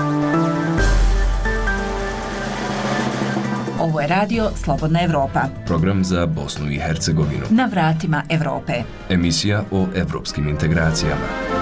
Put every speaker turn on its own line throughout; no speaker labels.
Ovo je radio Slobodna Evropa.
Program za Bosnu i Hercegovinu.
Na vratima Evrope.
Emisija o evropskim integracijama.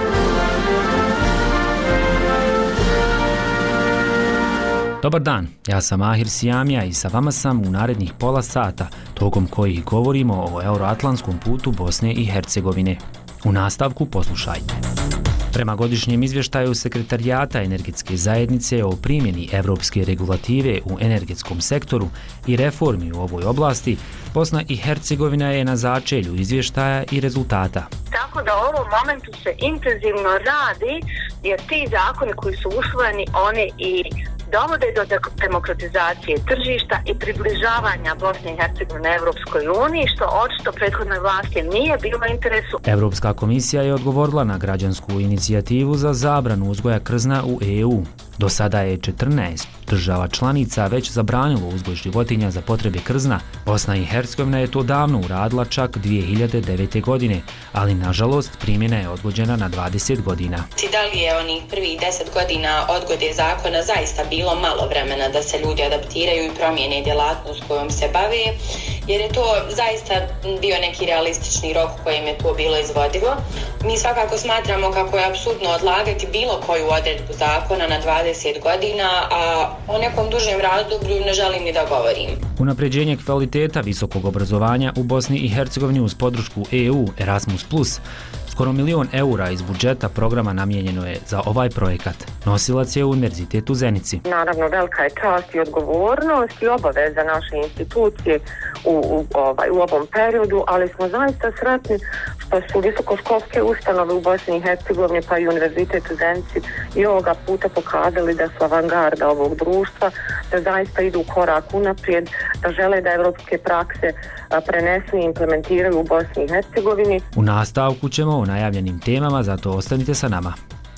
Dobar dan, ja sam Ahir Sijamija i sa vama sam u narednih pola sata, tokom kojih govorimo o euroatlantskom putu Bosne i Hercegovine. U nastavku poslušajte. Prema godišnjem izvještaju Sekretarijata energetske zajednice o primjeni evropske regulative u energetskom sektoru i reformi u ovoj oblasti, Bosna i Hercegovina je na začelju izvještaja i rezultata.
Tako da u ovom momentu se intenzivno radi, jer ti zakoni koji su usvojeni, oni i dovode do demokratizacije tržišta i približavanja Bosne i Hercegovine Evropskoj uniji, što očito prethodnoj vlasti nije bilo u interesu.
Europska komisija je odgovorila na građansku inicijativu za zabranu uzgoja krzna u EU. Do sada je 14 država članica već zabranilo uzgoj životinja za potrebe krzna. Bosna i Hercegovina je to davno uradila čak 2009. godine, ali nažalost primjena je odgođena na 20 godina.
Da li je onih prvih 10 godina odgode zakona zaista bilo malo vremena da se ljudi adaptiraju i promijene djelatnost kojom se bave, jer je to zaista bio neki realistični rok kojim je to bilo izvodivo. Mi svakako smatramo kako je apsurdno odlagati bilo koju odredbu zakona na 20 godina, a o nekom dužem razdoblju ne želim ni da govorim.
Unapređenje kvaliteta visokog obrazovanja u Bosni i Hercegovini uz podršku EU Erasmus+. Skoro €1 milion iz budžeta programa namijenjeno je za ovaj projekat. Nosilac je Univerzitet u Zenici.
Naravno, velika je čast i odgovornost i obaveza naše institucije u ovom periodu, ali smo zaista sretni što su visokoškolske ustanove u Bosni i Hercegovini pa i Univerzitet u Zenici i ovoga puta pokazali da su avangarda ovog društva, da zaista idu korak unaprijed, da žele da evropske prakse prenesu i implementiraju u Bosni i Hercegovini.
U nastavku ćemo o najavljenim temama, zato ostanite sa nama.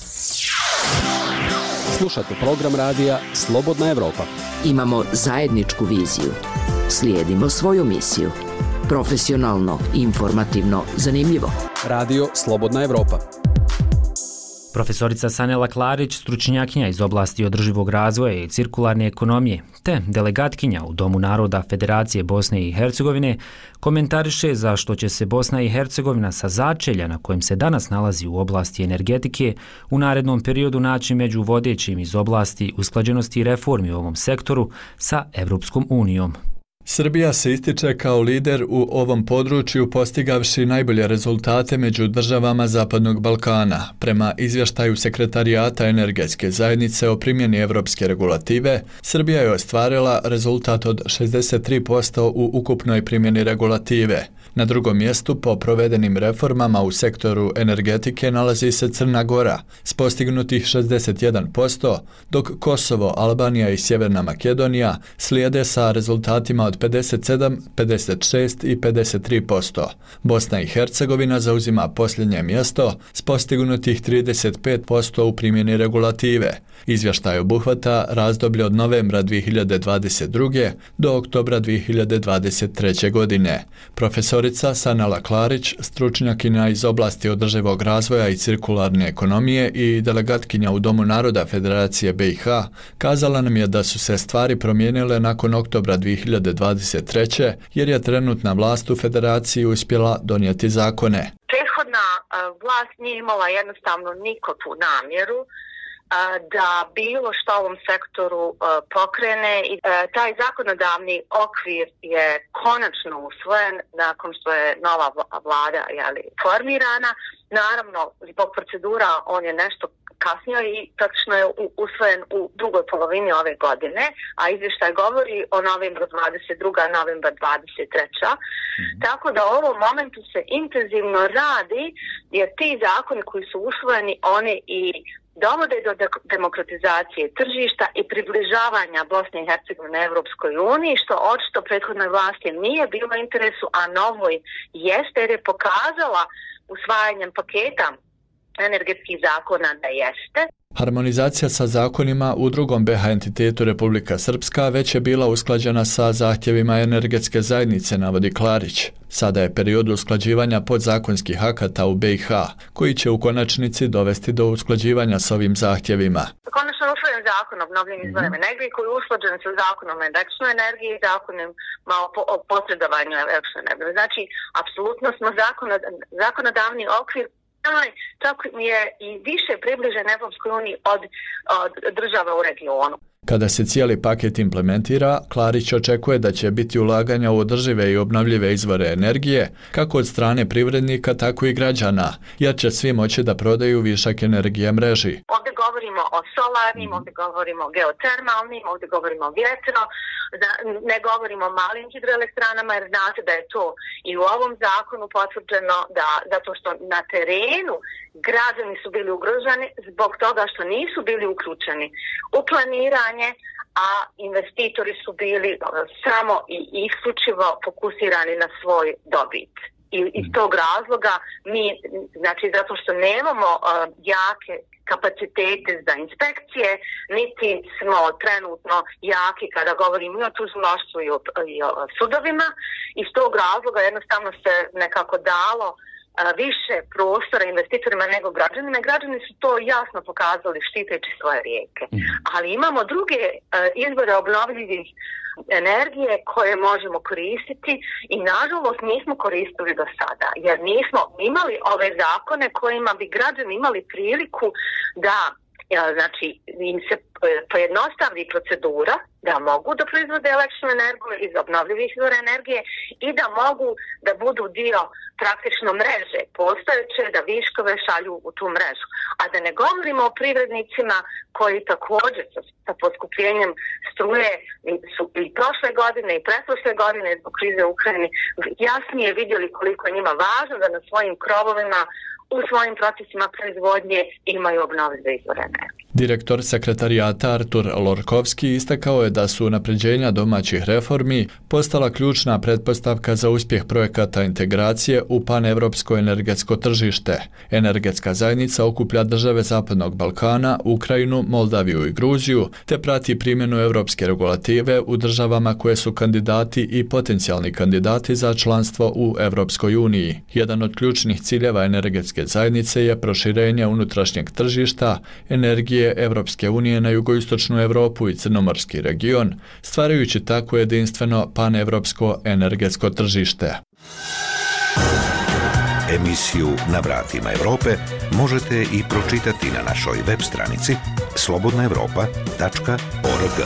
Slušate program radija Slobodna Evropa.
Imamo zajedničku viziju. Slijedimo svoju misiju. Profesionalno, informativno, zanimljivo.
Radio Slobodna Evropa.
Profesorica Sanela Klarić, stručnjakinja iz oblasti održivog razvoja i cirkularne ekonomije, te delegatkinja u Domu naroda Federacije Bosne i Hercegovine, komentariše zašto će se Bosna i Hercegovina sa začelja na kojem se danas nalazi u oblasti energetike u narednom periodu naći među vodećim iz oblasti usklađenosti i reformi u ovom sektoru sa Evropskom unijom.
Srbija se ističe kao lider u ovom području postigavši najbolje rezultate među državama Zapadnog Balkana. Prema izvještaju Sekretarijata energetske zajednice o primjeni evropske regulative, Srbija je ostvarila rezultat od 63% u ukupnoj primjeni regulative. Na drugom mjestu po provedenim reformama u sektoru energetike nalazi se Crna Gora s postignutih 61%, dok Kosovo, Albanija i Sjeverna Makedonija slijede sa rezultatima od 57, 56 i 53%. Bosna i Hercegovina zauzima posljednje mjesto s postignutih 35% u primjeni regulative. Izvještaj obuhvata razdoblje od novembra 2022. do oktobra 2023. godine. Profesorica Sanela Klarić, stručnjakinja iz oblasti održivog razvoja i cirkularne ekonomije i delegatkinja u Domu naroda Federacije BiH, kazala nam je da su se stvari promijenile nakon oktobra 2023. jer je trenutna vlast u Federaciji uspjela donijeti zakone.
Prethodna vlast nije imala jednostavno nikakvu namjeru da bilo što u ovom sektoru pokrene i taj zakonodavni okvir je konačno usvojen nakon što je nova vlada formirana. Naravno, zbog procedura on je nešto kasnije i praktično je usvojen u drugoj polovini ove godine, a izvještaj govori o novembru 22. novembar 23. Tako da u ovom momentu se intenzivno radi, jer ti zakoni koji su usvojeni, oni i dovode do demokratizacije tržišta i približavanja Bosne i Hercegovine Evropskoj uniji, što očito prethodnoj vlasti nije bilo u interesu, a novoj jeste, jer je pokazala usvajanjem paketa energetskih zakona da jeste.
Harmonizacija sa zakonima u drugom BiH entitetu Republika Srpska već je bila usklađena sa zahtjevima energetske zajednice, navodi Klarić. Sada je period usklađivanja podzakonskih akata u BiH, koji će u konačnici dovesti do usklađivanja s ovim zahtjevima.
konačno usvojen zakon o obnovljivim izvorima energije koji je usklađen sa zakonom o električnoj energiji i zakonom o posredovanju električne energije. Znači, apsolutno smo zakonodavni okvir čak je i više približen Evropskoj uniji od država u regionu.
Kada se cijeli paket implementira, Klarić očekuje da će biti ulaganja u održive i obnovljive izvore energije, kako od strane privrednika, tako i građana, jer će svi moći da prodaju višak energije mreži.
Ovdje govorimo o solarnim, ovdje govorimo o geotermalnim, ovdje govorimo o vjetro, ne govorimo o malim hidroelektranama, jer znate da je to i u ovom zakonu potvrđeno zato što na terenu građani su bili ugroženi zbog toga što nisu bili uključeni u planiranje, a investitori su bili samo i isključivo fokusirani na svoj dobit. I iz tog razloga mi, znači zato što nemamo jake kapacitete za inspekcije, niti smo trenutno jaki kada govorimo i o tužilaštvu i o sudovima. Iz tog razloga jednostavno se nekako dalo više prostora investitorima nego građanima. Građani su to jasno pokazali štiteći svoje rijeke. Ali imamo druge izvore obnovljivih energije koje možemo koristiti i nažalost nismo koristili do sada, jer nismo imali ove zakone kojima bi građani imali priliku da znači im se pojednostavi procedura da mogu da proizvode električnu energiju iz obnovljivih izvora energije i da mogu da budu dio praktično mreže postojeće, da viškove šalju u tu mrežu. A da ne govorimo o privrednicima koji također sa poskupljenjem struje su i prošle godine i pretprošle godine zbog krize u Ukrajini jasnije vidjeli koliko je njima važno da na svojim krovovima u svojim procesima proizvodnje imaju obnovljive izvore energije.
Direktor sekretarijata Artur Lorkovski istakao je da su unapređenja domaćih reformi postala ključna pretpostavka za uspjeh projekata integracije u panevropsko energetsko tržište. Energetska zajednica okuplja države Zapadnog Balkana, Ukrajinu, Moldaviju i Gruziju, te prati primjenu europske regulative u državama koje su kandidati i potencijalni kandidati za članstvo u Europskoj uniji. Jedan od ključnih ciljeva energetske zajednice je proširenje unutrašnjeg tržišta energije Evropske unije na jugoistočnu Europu i crnomorski region, stvarajući tako jedinstveno panevropsko energetsko tržište.
Emisiju Na vratima Europe možete i pročitati na našoj web stranici slobodnaevropa.org.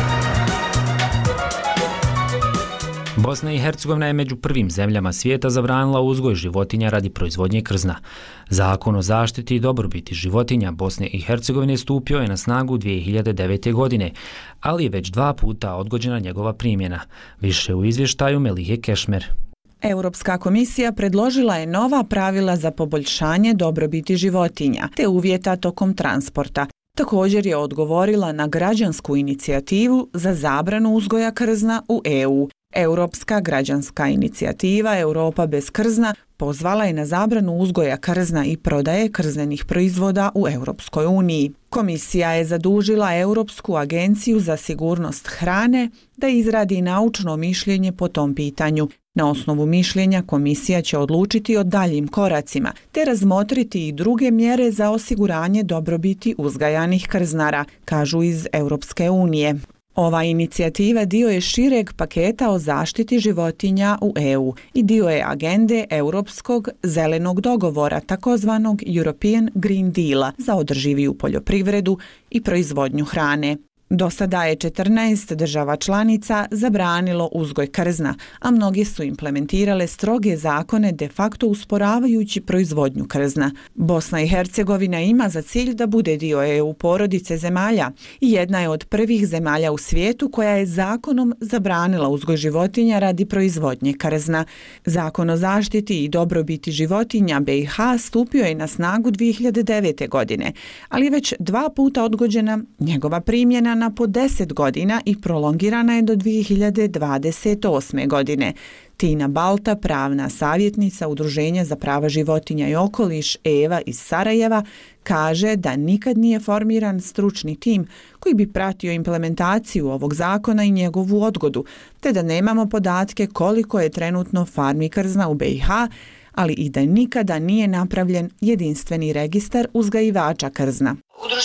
Bosna i Hercegovina je među prvim zemljama svijeta zabranila uzgoj životinja radi proizvodnje krzna. Zakon o zaštiti i dobrobiti životinja Bosne i Hercegovine stupio je na snagu 2009. godine, ali je već 2 puta odgođena njegova primjena. Više u izvještaju Melihe Kešmer.
Europska komisija predložila je nova pravila za poboljšanje dobrobiti životinja te uvjeta tokom transporta. Također je odgovorila na građansku inicijativu za zabranu uzgoja krzna u EU. Europska građanska inicijativa Europa bez krzna pozvala je na zabranu uzgoja krzna i prodaje krznenih proizvoda u Europskoj uniji. Komisija je zadužila Europsku agenciju za sigurnost hrane da izradi naučno mišljenje po tom pitanju. Na osnovu mišljenja komisija će odlučiti o daljim koracima te razmotriti i druge mjere za osiguranje dobrobiti uzgajanih krznara, kažu iz Europske unije. Ova inicijativa dio je šireg paketa o zaštiti životinja u EU i dio je agende Europskog zelenog dogovora, takozvanog European Green Deala za održiviju poljoprivredu i proizvodnju hrane. Do sada je 14 država članica zabranilo uzgoj krzna, a mnogi su implementirale stroge zakone de facto usporavajući proizvodnju krzna. Bosna i Hercegovina ima za cilj da bude dio EU porodice zemalja i jedna je od prvih zemalja u svijetu koja je zakonom zabranila uzgoj životinja radi proizvodnje krzna. Zakon o zaštiti i dobrobiti životinja BiH stupio je na snagu 2009. godine, ali je već 2 puta odgođena njegova primjena na po 10 godina i prolongirana je do 2028. godine. Tina Balta, pravna savjetnica Udruženja za prava životinja i okoliš EVA iz Sarajeva, kaže da nikad nije formiran stručni tim koji bi pratio implementaciju ovog zakona i njegovu odgodu, te da nemamo podatke koliko je trenutno farmi krzna u BiH, ali i da nikada nije napravljen jedinstveni registar uzgajivača krzna.
Udruženje EVA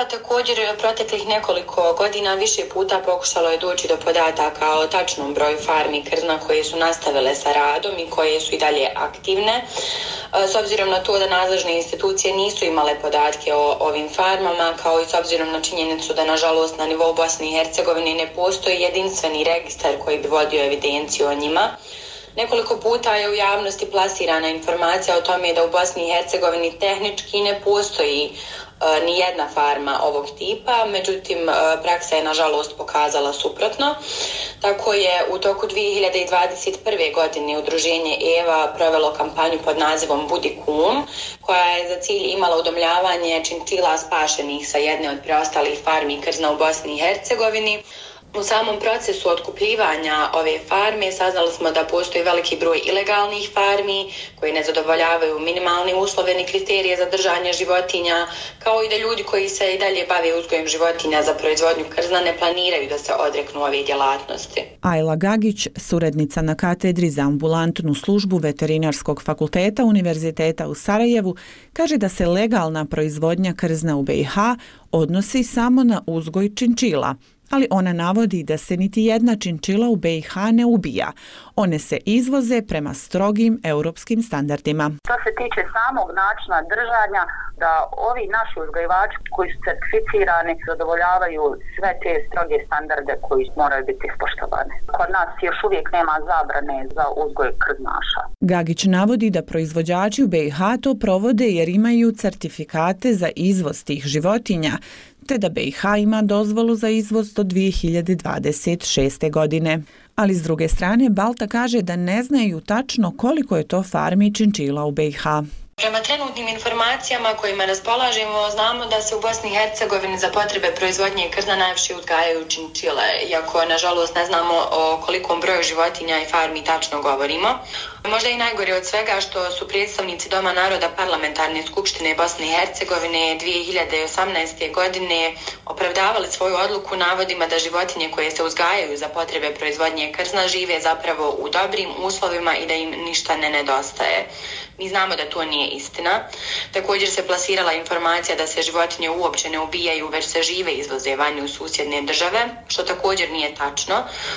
također proteklih nekoliko godina više puta pokušalo je doći do podataka o tačnom broju farmi krzna koje su nastavile sa radom i koje su i dalje aktivne. S obzirom na to da nadležne institucije nisu imale podatke o ovim farmama, kao i s obzirom na činjenicu da nažalost na nivou Bosne i Hercegovine ne postoji jedinstveni registar koji bi vodio evidenciju o njima. Nekoliko puta je u javnosti plasirana informacija o tome da u Bosni i Hercegovini tehnički ne postoji ni jedna farma ovog tipa, međutim praksa je nažalost pokazala suprotno. Tako je u toku 2021. godine udruženje EVA provelo kampanju pod nazivom Budi kum, koja je za cilj imala udomljavanje činčila spašenih sa jedne od preostalih farmi krzna u Bosni i Hercegovini. U samom procesu otkupljivanja ove farme saznali smo da postoji veliki broj ilegalnih farmi koji ne zadovoljavaju minimalne uslove ni kriterije za držanje životinja, kao i da ljudi koji se i dalje bave uzgojem životinja za proizvodnju krzna ne planiraju da se odreknu ove djelatnosti.
Ajla Gagić, suradnica na katedri za ambulantnu službu Veterinarskog fakulteta Univerziteta u Sarajevu, kaže da se legalna proizvodnja krzna u BiH odnosi samo na uzgoj činčila, ali ona navodi da se niti jedna činčila u BiH ne ubija. One se izvoze prema strogim europskim standardima.
Što se tiče samog načina držanja, da ovi naši uzgajivači koji su certificirani zadovoljavaju sve te stroge standarde koji moraju biti ispoštovane. Kod nas još uvijek nema zabrane za uzgoj krznaša.
Gagić navodi da proizvođači u BiH to provode jer imaju certifikate za izvoz tih životinja, te da BiH ima dozvolu za izvoz do 2026. godine. Ali s druge strane, Balta kaže da ne znaju tačno koliko je to farmi činčila u BiH.
Prema trenutnim informacijama kojima raspolažemo, znamo da se u Bosni i Hercegovini za potrebe proizvodnje krzna najviše uzgajaju činčile, iako nažalost ne znamo o kolikom broju životinja i farmi tačno govorimo. Možda i najgore od svega što su predstavnici Doma naroda Parlamentarne skupštine Bosne i Hercegovine 2018. godine opravdavali svoju odluku navodima da životinje koje se uzgajaju za potrebe proizvodnje krzna žive zapravo u dobrim uslovima i da im ništa ne nedostaje. Mi znamo da to nije istina. Također se plasirala informacija da se životinje uopće ne ubijaju, već se žive izvoze vani u susjedne države, što također nije tačno.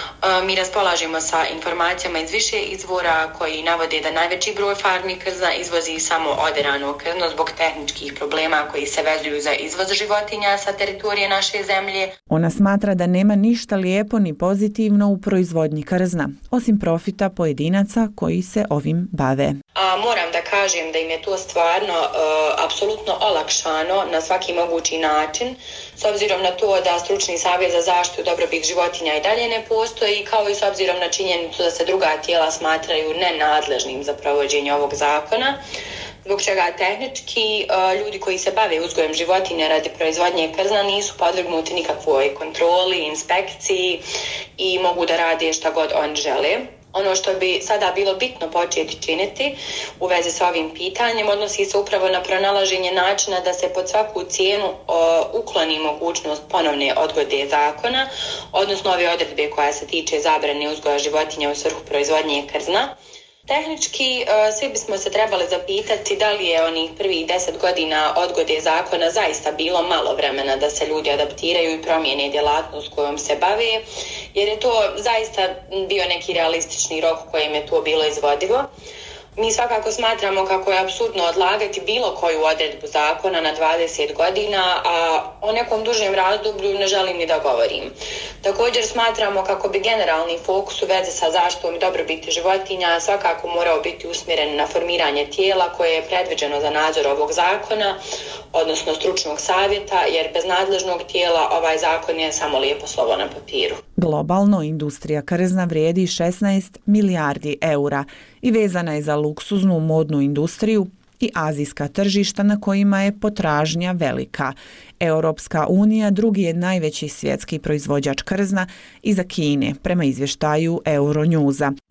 Mi raspolažemo sa informacijama iz više izvora koji navode da najveći broj farmi krzna izvozi samo oderano krzno zbog tehničkih problema koji se vezuju za izvoz životinja sa teritorije naše zemlje.
Ona smatra da nema ništa lijepo ni pozitivno u proizvodnji krzna, osim profita pojedinaca koji se ovim bave.
Moram da kažem da im je to stvarno apsolutno olakšano na svaki mogući način, s obzirom na to da stručni savjet za zaštitu dobrobit životinja i dalje ne postoji, kao i s obzirom na činjenicu da se druga tijela smatraju nenadležnim za provođenje ovog zakona, zbog čega tehnički ljudi koji se bave uzgojem životinja radi proizvodnje krzna nisu podvrgnuti nikakvoj kontroli, inspekciji i mogu da rade šta god oni žele. Ono što bi sada bilo bitno početi činiti u vezi sa ovim pitanjem odnosi se upravo na pronalaženje načina da se pod svaku cijenu ukloni mogućnost ponovne odgode zakona, odnosno ove odredbe koja se tiče zabrane uzgoja životinja u svrhu proizvodnje krzna. Tehnički svi bismo se trebali zapitati da li je onih prvih 10 godina odgode zakona zaista bilo malo vremena da se ljudi adaptiraju i promijene djelatnost kojom se bave, jer je to zaista bio neki realistični rok kojem je to bilo izvodivo. Mi svakako smatramo kako je apsurdno odlagati bilo koju odredbu zakona na 20 godina, a o nekom dužem razdoblju ne želim ni da govorim. Također smatramo kako bi generalni fokus u vezi sa zaštitom i dobrobiti životinja svakako morao biti usmjeren na formiranje tijela koje je predviđeno za nadzor ovog zakona, odnosno stručnog savjeta, jer bez nadležnog tijela ovaj zakon je samo lijepo slovo na papiru.
Globalno industrija krzna vrijedi 16 milijardi eura i vezana je za luksuznu modnu industriju i azijska tržišta na kojima je potražnja velika. Europska unija drugi je najveći svjetski proizvođač krzna iza Kine, prema izvještaju Euronewsa.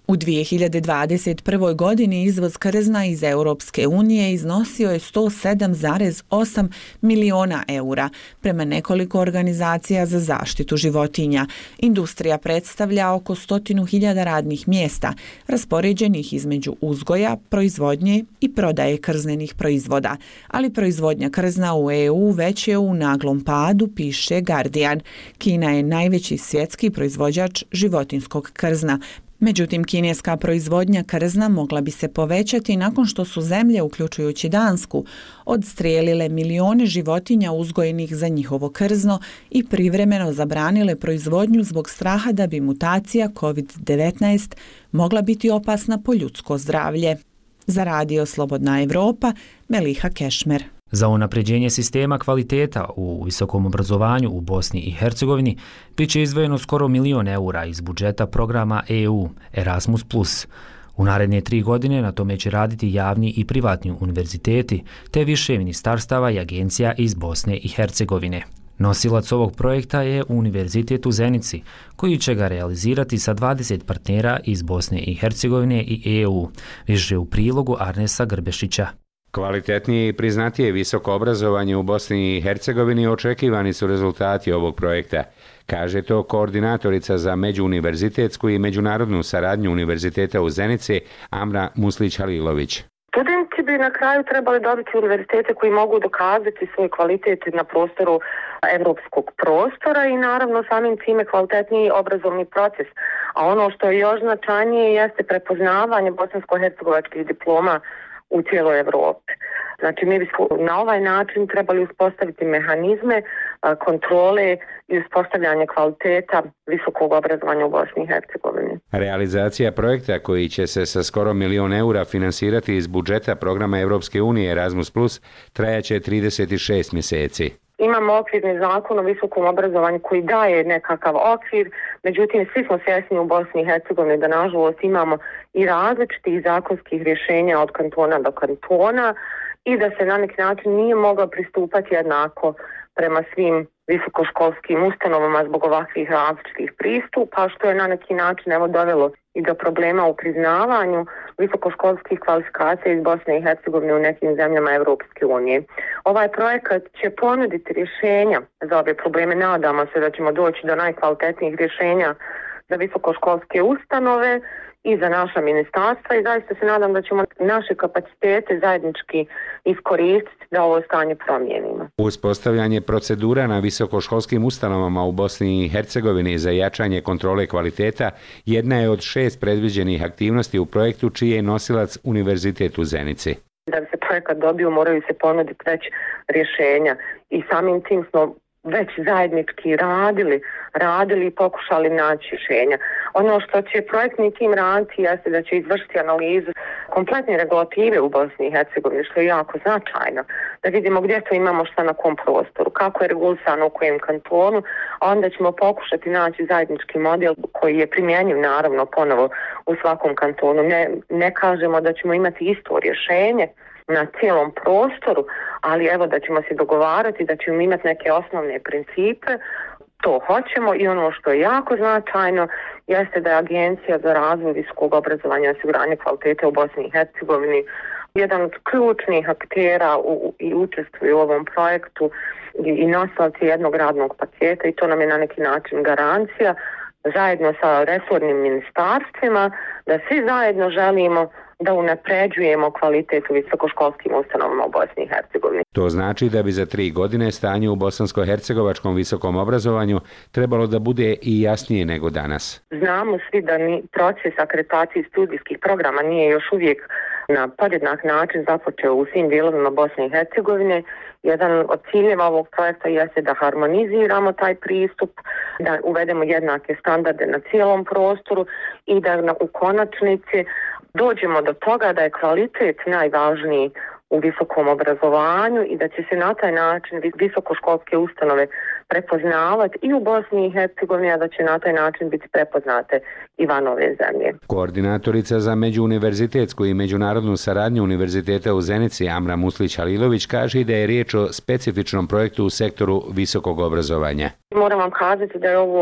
U 2021. godini izvoz krzna iz Europske unije iznosio je 107,8 miliona eura. Prema nekoliko organizacija za zaštitu životinja, industrija predstavlja oko 100.000 radnih mjesta, raspoređenih između uzgoja, proizvodnje i prodaje krznenih proizvoda. Ali proizvodnja krzna u EU već je u naglom padu, piše Guardian. Kina je najveći svjetski proizvođač životinjskog krzna. Međutim, kineska proizvodnja krzna mogla bi se povećati nakon što su zemlje, uključujući Dansku, odstrijelile milione životinja uzgojenih za njihovo krzno i privremeno zabranile proizvodnju zbog straha da bi mutacija COVID-19 mogla biti opasna po ljudsko zdravlje. Za Radio Slobodna Evropa, Meliha Kešmer.
Za unapređenje sistema kvaliteta u visokom obrazovanju u Bosni i Hercegovini bit će izdvojeno skoro $1 milion iz budžeta programa EU Erasmus+. U naredne 3 godine na tome će raditi javni i privatni univerziteti, te više ministarstava i agencija iz Bosne i Hercegovine. Nosilac ovog projekta je Univerzitet u Zenici, koji će ga realizirati sa 20 partnera iz Bosne i Hercegovine i EU, više u prilogu Arnesa Grbešića.
Kvalitetnije i priznatije visoko obrazovanje u Bosni i Hercegovini očekivani su rezultati ovog projekta, kaže to koordinatorica za međuuniverzitetsku i međunarodnu saradnju Univerziteta u Zenici Amra Muslić-Halilović.
Studenti bi na kraju trebali dobiti univerzitete koji mogu dokazati svoj kvalitet na prostoru evropskog prostora i naravno samim time kvalitetniji obrazovni proces. A ono što je još značajnije jeste prepoznavanje bosansko-hercegovačkih diploma u cijeloj Evropi. Znači, mi bismo na ovaj način trebali uspostaviti mehanizme kontrole i uspostavljanje kvaliteta visokog obrazovanja u Bosni i Hercegovini.
Realizacija projekta koji će se sa skoro $1 milion finansirati iz budžeta programa Europske unije Erasmus+, trajaće 36 mjeseci.
Imamo okvirni zakon o visokom obrazovanju koji daje nekakav okvir, međutim svi smo svjesni u Bosni i Hercegovini da nažalost imamo i različitih zakonskih rješenja od kantona do kantona i da se na neki način nije moglo pristupati jednako prema svim visokoškolskim ustanovama zbog ovakvih različitih pristupa, što je na neki način dovelo i do problema u priznavanju visokoškolskih kvalifikacija iz Bosne i Hercegovine u nekim zemljama Europske unije. Ovaj projekat će ponuditi rješenja za ove probleme. Nadamo se da ćemo doći do najkvalitetnijih rješenja za visokoškolske ustanove i za naša ministarstva i zaista se nadam da ćemo naše kapacitete zajednički iskoristiti da ovo stanje promijenimo.
Uspostavljanje procedura na visokoškolskim ustanovama u Bosni i Hercegovini za jačanje kontrole kvaliteta jedna je od 6 predviđenih aktivnosti u projektu čiji je nosilac Univerzitet u Zenici.
Da bi se projekat dobio moraju se ponuditi već rješenja i samim tim smo već zajednički radili i pokušali naći rješenja. Ono što će projektni tim raditi jeste da će izvršiti analizu kompletne regulative u Bosni i Hercegovini, što je jako značajno. Da vidimo gdje to imamo šta na kom prostoru, kako je regulisano u kojem kantonu, a onda ćemo pokušati naći zajednički model koji je primjenjiv naravno ponovo u svakom kantonu. Ne kažemo da ćemo imati isto rješenje na cijelom prostoru, ali evo da ćemo se dogovarati, da ćemo imati neke osnovne principe, to hoćemo i ono što je jako značajno jeste da je Agencija za razvoj visokog obrazovanja i osiguranje kvalitete u Bosni i Hercegovini jedan od ključnih aktera i učestvuje u ovom projektu i nosilac jednog radnog paketa i to nam je na neki način garancija zajedno sa resornim ministarstvima da svi zajedno želimo da unapređujemo kvalitet u visokoškolskim ustanovama u Bosni i Hercegovini.
To znači da bi za 3 godine stanje u bosansko-hercegovačkom visokom obrazovanju trebalo da bude i jasnije nego danas.
Znamo svi da proces akreditacije studijskih programa nije još uvijek na podjednak način započeo u svim dijelovima Bosne i Hercegovine. Jedan od ciljeva ovog projekta jeste da harmoniziramo taj pristup, da uvedemo jednake standarde na cijelom prostoru i da u konačnici dođemo do toga da je kvalitet najvažniji u visokom obrazovanju i da će se na taj način visokoškolske ustanove prepoznavati i u Bosni i Hercegovini, a da će na taj način biti prepoznate i van ove zemlje.
Koordinatorica za međuuniverzitetsku i međunarodnu saradnju Univerziteta u Zenici Amra Muslić-Halilović kaže da je riječ o specifičnom projektu u sektoru visokog obrazovanja.
Moram vam kazati da je ovo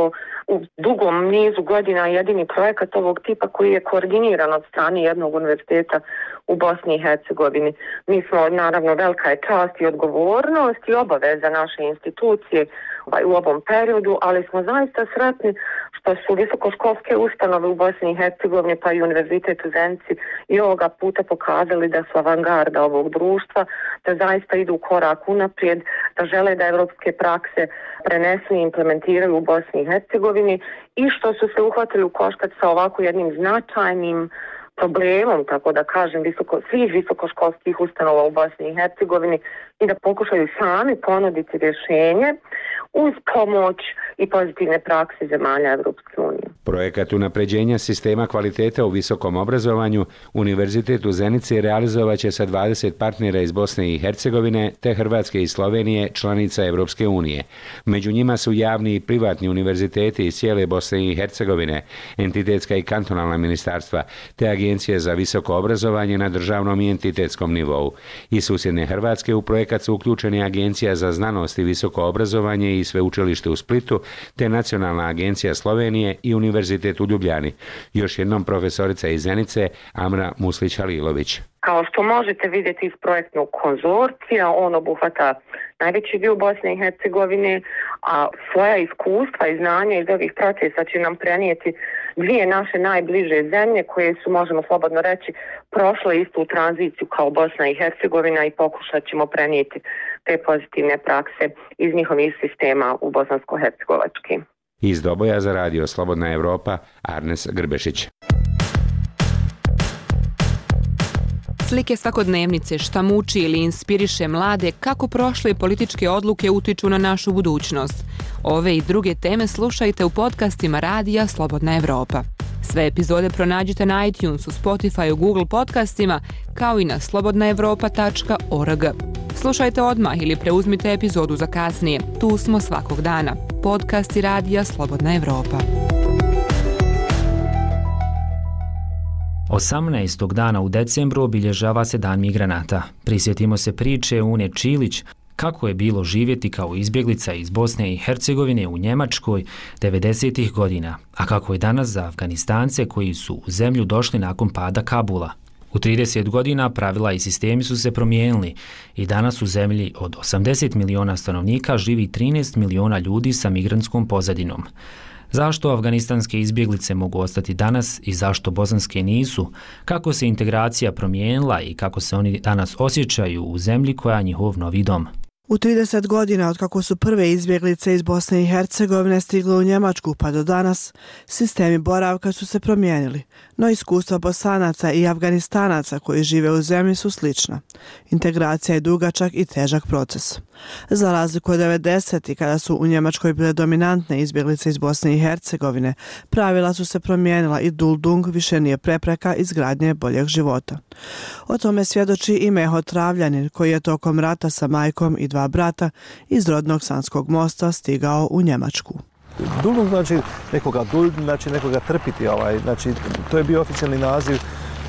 u dugom nizu godina jedini projekat ovog tipa koji je koordiniran od strane jednog univerziteta u Bosni i Hercegovini. Mi smo, naravno, velika je čast i odgovornost i obaveza naše institucije u ovom periodu, ali smo zaista sretni što su visokoškolske ustanove u Bosni i Hercegovini pa i Univerzitet u Zenici i ovoga puta pokazali da su avangarda ovog društva, da zaista idu korak unaprijed, da žele da evropske prakse prenesu i implementiraju u Bosni i Hercegovini i što su se uhvatili u koštac sa ovako jednim značajnim problemom, tako da kažem, svih visokoškolskih ustanova u Bosni i Hercegovini i da pokušaju sami ponuditi rješenje uz pomoć i pozitivne prakse zemalja Evropske unije.
Projekat unapređenja sistema kvaliteta u visokom obrazovanju Univerzitet u Zenici realizovat će sa 20 partnera iz Bosne i Hercegovine te Hrvatske i Slovenije, članica Evropske unije. Među njima su javni i privatni univerziteti iz cijele Bosne i Hercegovine, entitetska i kantonalna ministarstva, te agencije za visoko obrazovanje na državnom i entitetskom nivou. Iz susjedne Hrvatske u projekat su uključeni Agencija za znanost i visoko obrazovanje i sveučilište u Splitu, te Nacionalna agencija Slovenije i Univerzitet u Ljubljani. Još jednom profesorica iz Zenice, Amra Muslić-Halilović.
Kao što možete vidjeti iz projektnog konzorcija, on obuhvata najveći dio Bosne i Hercegovine, a svoja iskustva i znanja iz ovih procesa će nam prenijeti dvije naše najbliže zemlje koje su, možemo slobodno reći, prošle istu tranziciju kao Bosna i Hercegovina i pokušat ćemo prenijeti te pozitivne prakse iz njihovih sistema u bosansko-hercegovački.
Iz Doboja za radio Slobodna Evropa, Arnes Grbešić.
Slike svakodnevnice šta muči ili inspiriše mlade, kako prošle političke odluke utiču na našu budućnost. Ove i druge teme slušajte u podcastima radija Slobodna Evropa. Sve epizode pronađite na iTunesu, Spotify, Google podcastima, kao i na slobodnaevropa.org. Slušajte odmah ili preuzmite epizodu za kasnije. Tu smo svakog dana. Podcasti radija Slobodna Evropa.
18. dana u decembru obilježava se Dan migranata. Prisjetimo se priče Une Čilić, kako je bilo živjeti kao izbjeglica iz Bosne i Hercegovine u Njemačkoj 90. godina, a kako je danas za Afganistance koji su u zemlju došli nakon pada Kabula. U 30 godina pravila i sistemi su se promijenili i danas u zemlji od 80 miliona stanovnika živi 13 miliona ljudi sa migrantskom pozadinom. Zašto afganistanske izbjeglice mogu ostati danas i zašto bosanske nisu? Kako se integracija promijenila i kako se oni danas osjećaju u zemlji koja je njihov novi dom?
U 30 godina od kako su prve izbjeglice iz Bosne i Hercegovine stigle u Njemačku pa do danas, sistemi boravka su se promijenili, no iskustva Bosanaca i Afganistanaca koji žive u zemlji su slična. Integracija je dugačak i težak proces. Za razliku od 90. kada su u Njemačkoj bile dominantne izbjeglice iz Bosne i Hercegovine, pravila su se promijenila i Duldung više nije prepreka izgradnje boljeg života. O tome svjedoči i Meho Travljanin koji je tokom rata sa majkom i 2 brata iz rodnog Sanskog mosta stigao u Njemačku.
Duldung znači nekoga duld, znači nekoga trpiti, znači to je bio oficijalni naziv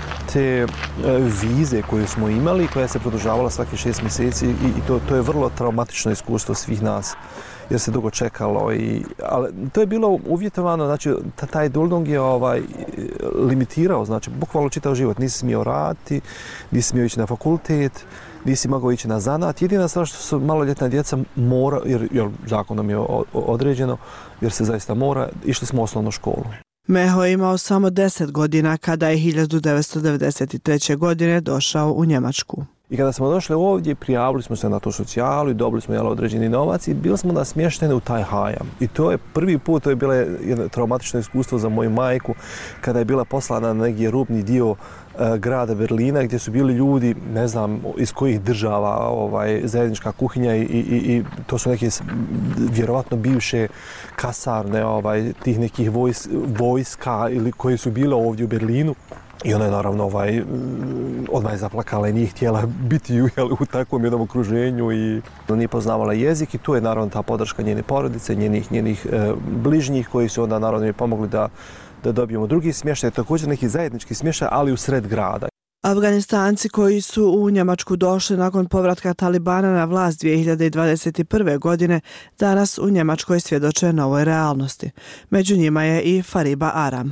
te vize koju smo imali, koja se produžavala svaki 6 mjeseci i to je vrlo traumatično iskustvo svih nas jer se dugo čekalo. Ali to je bilo uvjetovano, znači taj Duldung je limitirao, znači bukvalno čitav život. Nisi smio raditi, nisi smio ići na fakultet, nisi mogao ići na zanat. Jedina stvar što su maloljetna djeca mora, jer zakonom je određeno, jer se zaista mora, išli smo u osnovnu školu.
Meho je imao samo 10 godina kada je 1993. godine došao u Njemačku.
I kada smo došli ovdje, prijavili smo se na tu socijalu i dobili smo određeni novac i bili smo smješteni u taj hajam. I to je prvi put, to je bilo jedno traumatično iskustvo za moju majku kada je bila poslana na neki rubni dio grada Berlina gdje su bili ljudi, ne znam iz kojih država, zajednička kuhinja i to su neke vjerovatno bivše kasarne tih nekih vojska ili koje su bile ovdje u Berlinu. I ona je naravno odmah je zaplakala i nije htjela biti u takvom jednom okruženju i nije poznavala jezik i tu je naravno ta podrška njene porodice, njenih bližnjih koji su onda naravno je pomogli da dobijemo drugi smještaj, također neki zajednički smještaj, ali u sred grada.
Afganistanci koji su u Njemačku došli nakon povratka Talibana na vlast 2021. godine danas u Njemačkoj svjedoče novoj realnosti. Među njima je i Fariba Aram.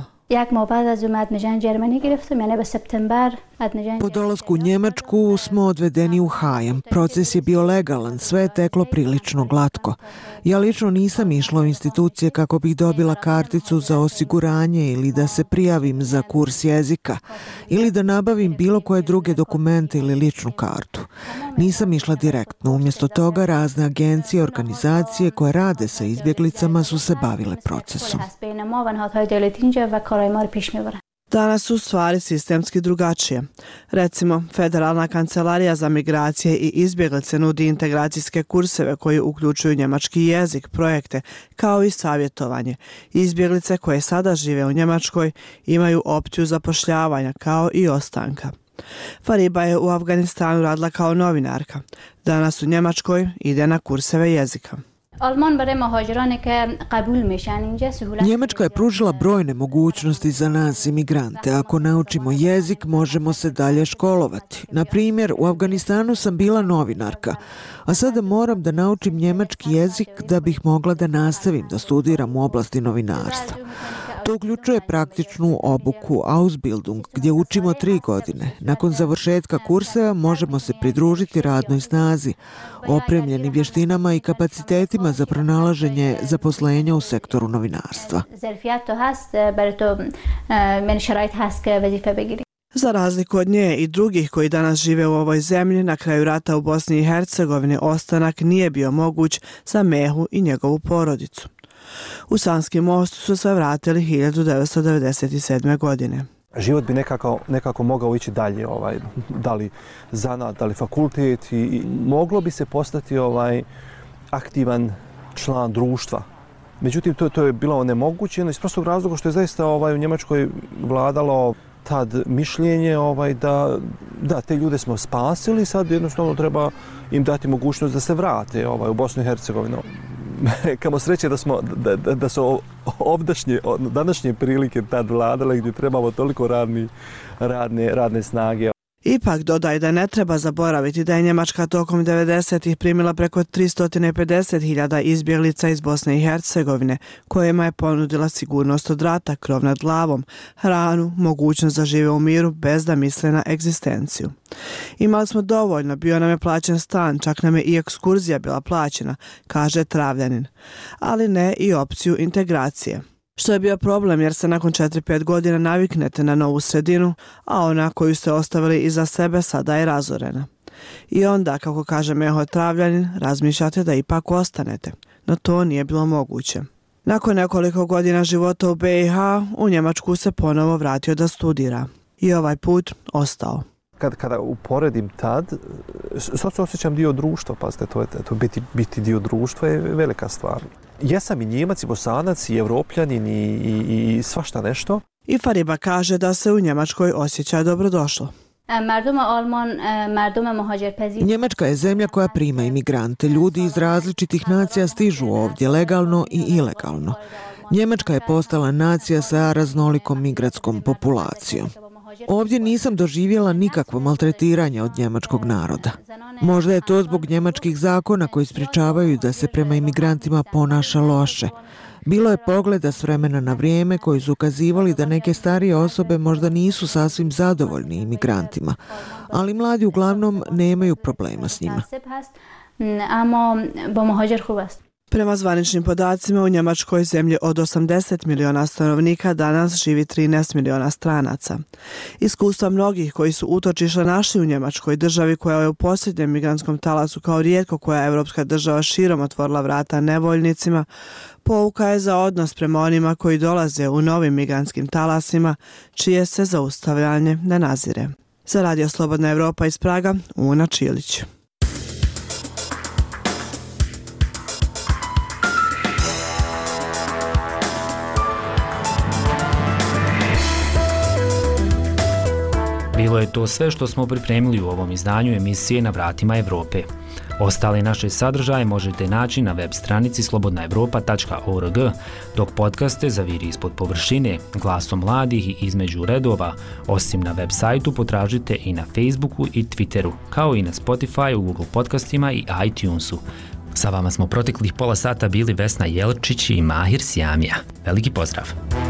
Po dolasku u Njemačku smo odvedeni u Hajem. Proces je bio legalan, sve je teklo prilično glatko. Ja lično nisam išla u institucije kako bih dobila karticu za osiguranje ili da se prijavim za kurs jezika ili da nabavim bilo koje druge dokumente ili ličnu kartu. Nisam išla direktno, umjesto toga razne agencije i organizacije koje rade sa izbjeglicama su se bavile procesom.
Danas su stvari sistemski drugačije. Recimo, Federalna kancelarija za migracije i izbjeglice nudi integracijske kurseve koji uključuju njemački jezik, projekte, kao i savjetovanje. Izbjeglice koje sada žive u Njemačkoj imaju opciju zapošljavanja kao i ostanka. Fariba je u Afganistanu radila kao novinarka. Danas u Njemačkoj ide na kurseve jezika.
Njemačka je pružila brojne mogućnosti za nas imigrante. Ako naučimo jezik, možemo se dalje školovati. Na primjer, u Afganistanu sam bila novinarka, a sada moram da naučim njemački jezik da bih mogla da nastavim da studiram u oblasti novinarstva. To uključuje praktičnu obuku Ausbildung, gdje učimo 3 godine. Nakon završetka kurseva možemo se pridružiti radnoj snazi, opremljeni vještinama i kapacitetima za pronalaženje zaposlenja u sektoru novinarstva.
Za razliku od nje i drugih koji danas žive u ovoj zemlji, na kraju rata u Bosni i Hercegovini ostanak nije bio moguć za Mehu i njegovu porodicu. U Sanski most su se vratili 1997. godine.
Život bi nekako mogao ići dalje, da li zanat, da li fakultet i moglo bi se postati aktivan član društva. Međutim, to je bilo nemoguće iz prostog razloga što je zaista u Njemačkoj vladalo tad mišljenje da te ljude smo spasili, sad jednostavno treba im dati mogućnost da se vrate u Bosnu i Hercegovinu. Kamo sreće da su današnje prilike tad vladale gdje trebamo toliko radne snage.
Ipak dodaj da ne treba zaboraviti da je Njemačka tokom 90-ih primila preko 350.000 izbjeglica iz Bosne i Hercegovine, kojima je ponudila sigurnost od rata, krov nad glavom, hranu, mogućnost da žive u miru bez da misle na egzistenciju. Imali smo dovoljno, bio nam je plaćen stan, čak nam je i ekskurzija bila plaćena, kaže Travljanin, ali ne i opciju integracije. Što je bio problem jer se nakon 4-5 godina naviknete na novu sredinu, a ona koju ste ostavili iza sebe sada je razorena. I onda, kako kaže Meho Travljanin, razmišljate da ipak ostanete, no to nije bilo moguće. Nakon nekoliko godina života u BiH, u Njemačku se ponovo vratio da studira. I ovaj put ostao.
Kada uporedim tad, sad se osjećam dio društva, pazite, biti dio društva je velika stvar. Jesam i Njemac, i Bosanac, i Evropljanin, i svašta nešto.
I Fariba kaže da se u Njemačkoj osjeća dobrodošlo.
Njemačka je zemlja koja prima imigrante. Ljudi iz različitih nacija stižu ovdje legalno i ilegalno. Njemačka je postala nacija sa raznolikom migratskom populacijom. Ovdje nisam doživjela nikakvo maltretiranje od njemačkog naroda. Možda je to zbog njemačkih zakona koji sprječavaju da se prema imigrantima ponaša loše. Bilo je pogleda s vremena na vrijeme koji su ukazivali da neke starije osobe možda nisu sasvim zadovoljni imigrantima, ali mladi uglavnom nemaju problema s njima.
Prema zvaničnim podacima u Njemačkoj zemlji od 80 miliona stanovnika danas živi 13 miliona stranaca. Iskustva mnogih koji su utočište našli u Njemačkoj, državi koja je u posljednjem migrantskom talasu kao rijetko koja evropska država širom otvorila vrata nevoljnicima, pouka je za odnos prema onima koji dolaze u novim migrantskim talasima, čije se zaustavljanje ne nazire. Za Radio Slobodna Evropa iz Praga, Una Čilić.
Bilo je to sve što smo pripremili u ovom izdanju emisije Na vratima Evrope. Ostale naše sadržaje možete naći na web stranici slobodnaevropa.org, dok podcaste Zaviri ispod površine, Glasom mladih i Između redova, osim na web sajtu potražite i na Facebooku i Twitteru, kao i na Spotify, Google podcastima i iTunesu. Sa vama smo proteklih pola sata bili Vesna Jelčić i Mahir Sijamija. Veliki pozdrav!